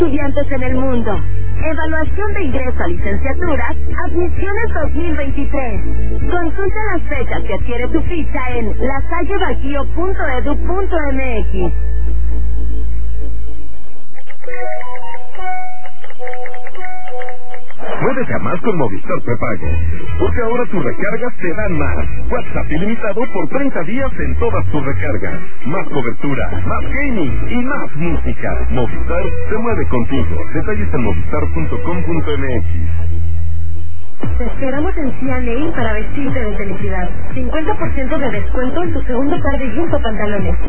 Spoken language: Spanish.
estudiantes en el mundo. Evaluación de ingreso a licenciaturas, admisiones 2023. Consulta las fechas que adquiere tu ficha en lasallebajío.edu.mx. Puedes más con Movistar Prepago, porque ahora tus recargas te dan más. WhatsApp ilimitado por 30 días en todas tus recargas. Más cobertura, más gaming y más música. Movistar se mueve contigo. Detalles en movistar.com.mx. Te esperamos en C&A para vestirte de felicidad. 50% de descuento en tu segundo par de jeans o pantalones.